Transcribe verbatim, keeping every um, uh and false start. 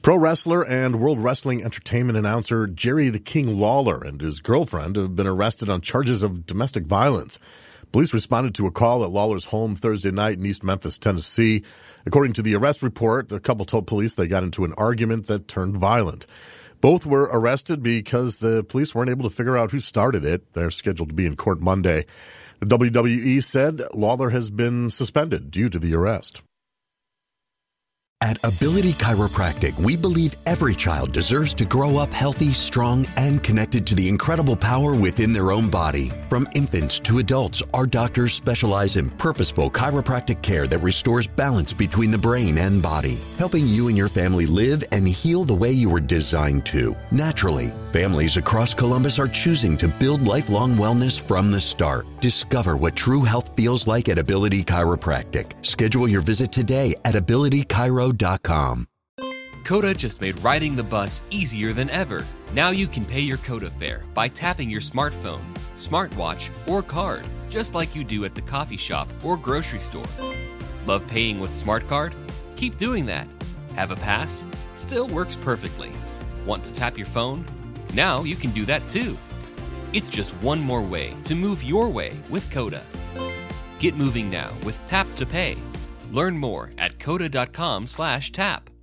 Pro wrestler and World Wrestling Entertainment announcer Jerry the King Lawler and his girlfriend have been arrested on charges of domestic violence. Police responded to a call at Lawler's home Thursday night in East Memphis, Tennessee. According to the arrest report, the couple told police they got into an argument that turned violent. Both were arrested because the police weren't able to figure out who started it. They're scheduled to be in court Monday. The W W E said Lawler has been suspended due to the arrest. At Ability Chiropractic, we believe every child deserves to grow up healthy, strong, and connected to the incredible power within their own body. From infants to adults, our doctors specialize in purposeful chiropractic care that restores balance between the brain and body, helping you and your family live and heal the way you were designed to, naturally. Families across Columbus are choosing to build lifelong wellness from the start. Discover what true health feels like at Ability Chiropractic. Schedule your visit today at ability chiro dot com. Coda just made riding the bus easier than ever. Now you can pay your Coda fare by tapping your smartphone, smartwatch, or card, just like you do at the coffee shop or grocery store. Love paying with SmartCard? Keep doing that. Have a pass? Still works perfectly. Want to tap your phone? Now you can do that too. It's just one more way to move your way with Coda. Get moving now with Tap to Pay. Learn more at coda dot com slash tap.